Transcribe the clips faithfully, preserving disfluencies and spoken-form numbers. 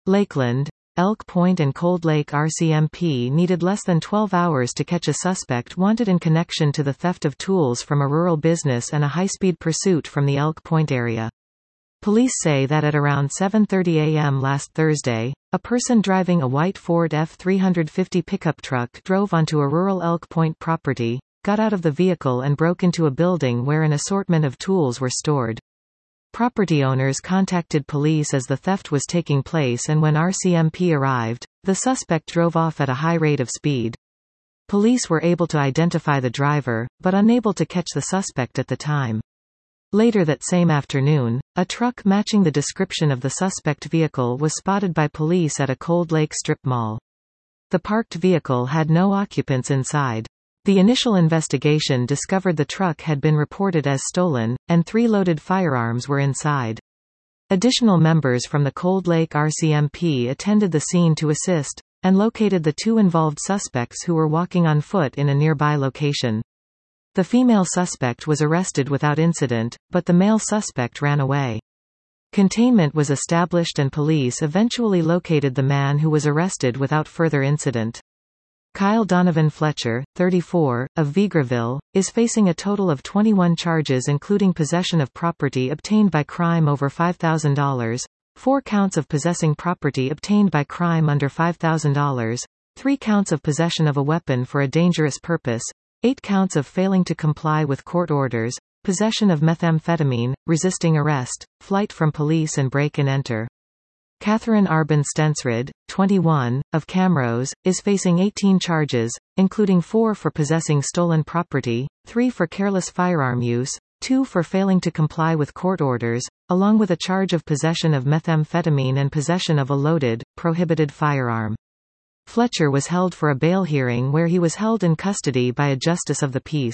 Lakeland, Elk Point and Cold Lake R C M P needed less than twelve hours to catch a suspect wanted in connection to the theft of tools from a rural business and a high-speed pursuit from the Elk Point area. Police say that at around seven thirty a m last Thursday, a person driving a white Ford F three fifty pickup truck drove onto a rural Elk Point property, got out of the vehicle and broke into a building where an assortment of tools were stored. Property owners contacted police as the theft was taking place, and when R C M P arrived, the suspect drove off at a high rate of speed. Police were able to identify the driver, but unable to catch the suspect at the time. Later that same afternoon, a truck matching the description of the suspect vehicle was spotted by police at a Cold Lake strip mall. The parked vehicle had no occupants inside. The initial investigation discovered the truck had been reported as stolen, and three loaded firearms were inside. Additional members from the Cold Lake R C M P attended the scene to assist, and located the two involved suspects who were walking on foot in a nearby location. The female suspect was arrested without incident, but the male suspect ran away. Containment was established and police eventually located the man who was arrested without further incident. Kyle Donovan Fletcher, thirty-four, of Vegreville, is facing a total of twenty-one charges including possession of property obtained by crime over five thousand dollars, four counts of possessing property obtained by crime under five thousand dollars, three counts of possession of a weapon for a dangerous purpose, eight counts of failing to comply with court orders, possession of methamphetamine, resisting arrest, flight from police and break and enter. Catherine Arbin Stensrud, twenty-one, of Camrose, is facing eighteen charges, including four for possessing stolen property, three for careless firearm use, two for failing to comply with court orders, along with a charge of possession of methamphetamine and possession of a loaded, prohibited firearm. Fletcher was held for a bail hearing where he was held in custody by a justice of the peace.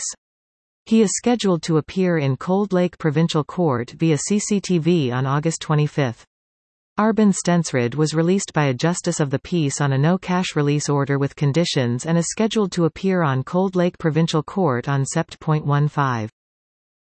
He is scheduled to appear in Cold Lake Provincial Court via C C T V on August twenty-fifth. Arbin Stensrud was released by a justice of the peace on a no-cash release order with conditions and is scheduled to appear on Cold Lake Provincial Court on Sept fifteen.